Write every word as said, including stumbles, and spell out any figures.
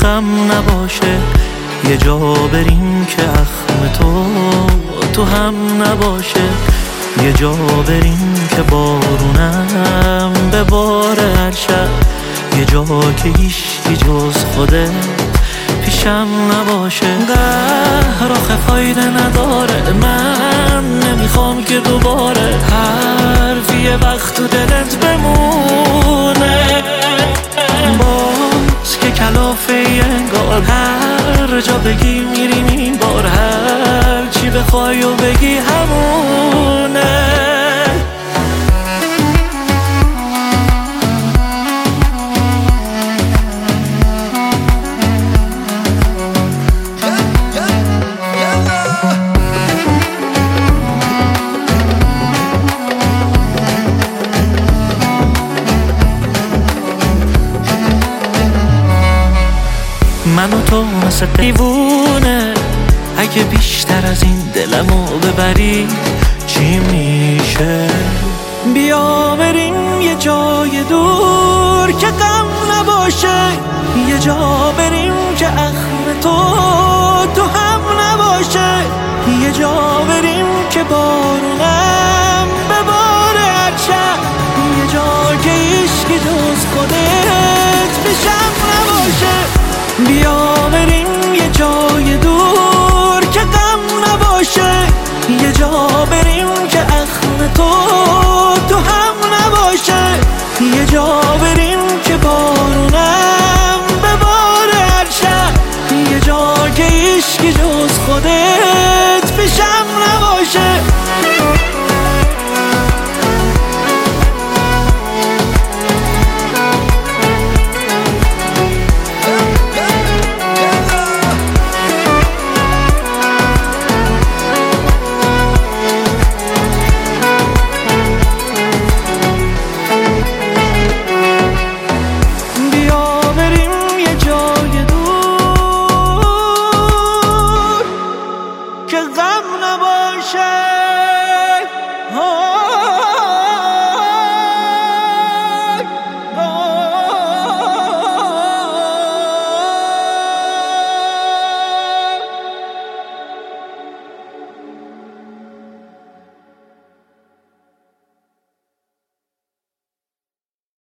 غم نباشه، یه جا بریم که اخم تو تو هم نباشه، یه جا بریم که بارونم به بار هر شب، یه جا که هیچی جز خوده پیشم نباشه. قهر آخه فایده نداره، من نمیخوام که دوباره حرفی یه وقت تو دلت بمونه، باز که کلافه انگار هر جا بگی میریم این بار، هر چی بخوای و بگی همونه. من و تو مثل دیوونه، اگه بیشتر از این دلمو ببری چی میشه؟ بیا بریم یه جای دور که غم نباشه، یه جا بریم که اخم تو تو هم نباشه، یه جا بریم که بارونم به بار هر شب، یه جا که هیچکی جز خودت پیشم نباشه. بیا بریم یه جای دور که غم نباشه، یه جا بریم که اخم تو تو هم نباشه، یه جا بریم